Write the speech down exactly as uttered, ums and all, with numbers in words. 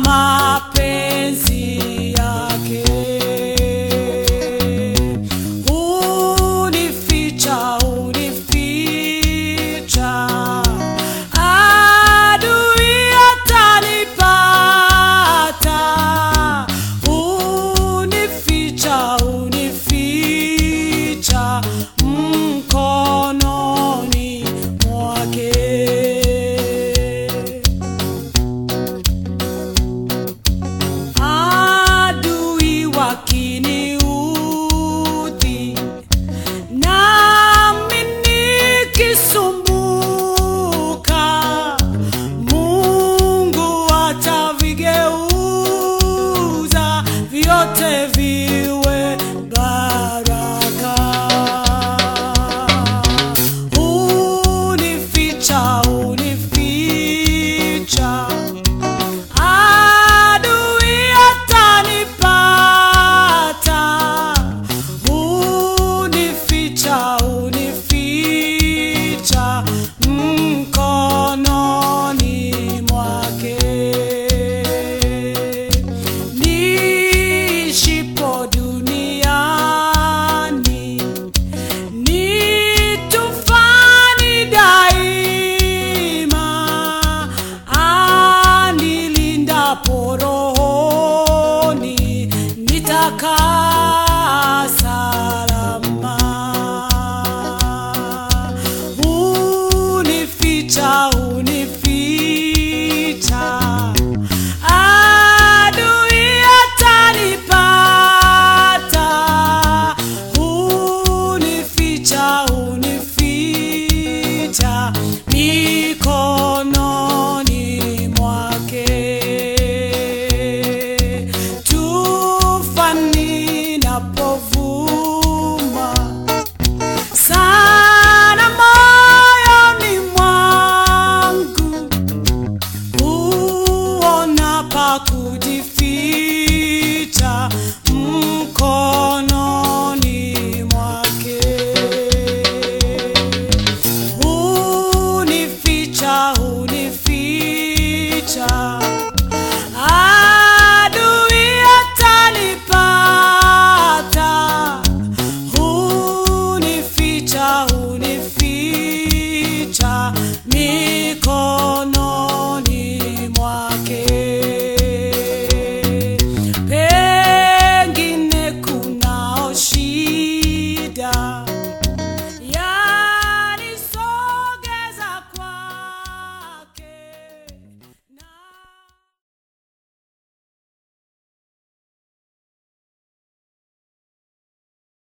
mapenzi yake. Unificha, unificha, adui atanipata. Unificha, unificha, mkononi mwake. Adui wakiniudhi, nami nikisumbuka, Mungu atavigeuza vyote viwe baraka. Unificha, unificha, adui atanipata. Unificha, unificha, mkononi mwake. Niishipo duniani, ni tufani daima, anilindapo rohoni, nitakaa salama. Unificha, unificha, adui atanipata. Unificha, unificha, mikononi mwake. Tufani inapovuma sana moyoni mwangu, huona pa kujificha.